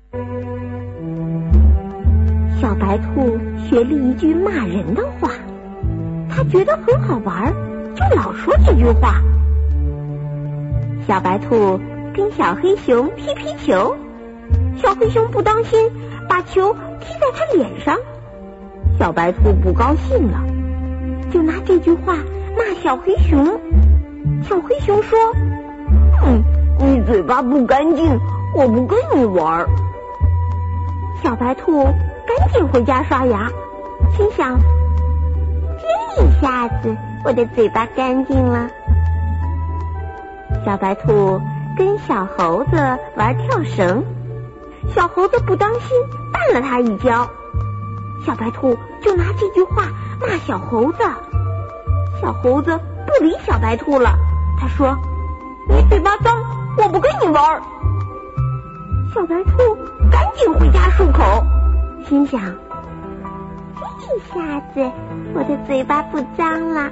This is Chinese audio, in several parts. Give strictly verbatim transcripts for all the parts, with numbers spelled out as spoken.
小白兔学了一句骂人的话，他觉得很好玩，就老说这句话。小白兔跟小黑熊踢皮球，小黑熊不当心把球踢在他脸上，小白兔不高兴了，就拿这句话骂小黑熊。小黑熊说：嗯，你嘴巴不干净，我不跟你玩。小白兔赶紧回家刷牙，心想：这一下子我的嘴巴干净了。小白兔跟小猴子玩跳绳，小猴子不当心绊了他一跤，小白兔就拿这句话骂小猴子。小猴子不理小白兔了，他说：你嘴巴脏，我不跟你玩。小白兔赶紧回家漱口，心想：这下子我的嘴巴不脏了。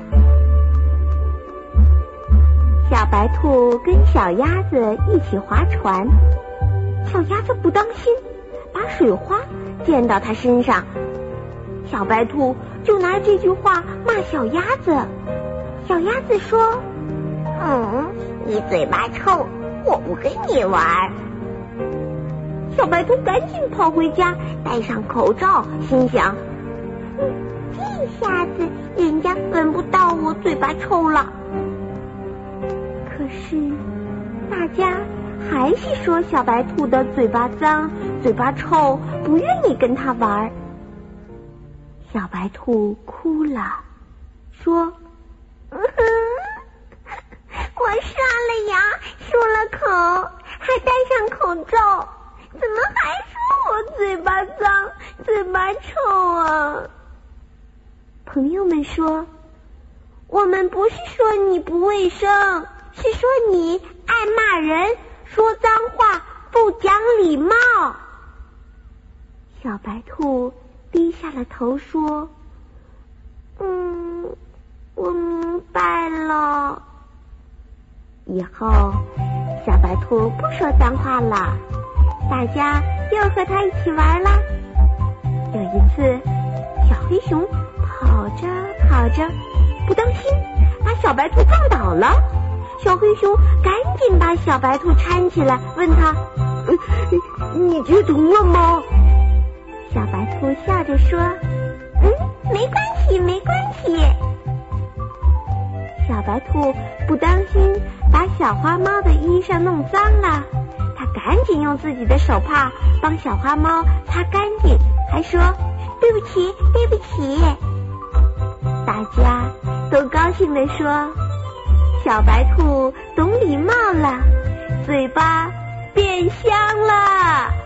小白兔跟小鸭子一起划船，小鸭子不当心把水花溅到它身上，小白兔就拿这句话骂小鸭子。小鸭子说：嗯，你嘴巴臭，我不跟你玩。小白兔赶紧跑回家，戴上口罩，心想：嗯，这下子人家闻不到我嘴巴臭了。可是大家还是说小白兔的嘴巴脏，嘴巴臭，不愿意跟他玩。小白兔哭了，说：嗯哼，我刷了牙，漱了口，还戴上口罩，怎么还说我嘴巴脏，嘴巴臭啊？朋友们说：我们不是说你不卫生，是说你爱骂人，说脏话，不讲礼貌。小白兔低下了头说：嗯，我明白了。以后小白兔不说脏话了，大家又和他一起玩啦。有一次，小黑熊跑着跑着，不当心把小白兔撞倒了。小黑熊赶紧把小白兔搀起来，问他：呃、你觉疼了吗？小白兔笑着说：嗯，没关系没关系。小白兔不当心把小花猫的衣裳弄脏了，他赶紧用自己的手帕帮小花猫擦干净，还说：对不起对不起。大家都高兴地说：小白兔懂礼貌了，嘴巴变香了。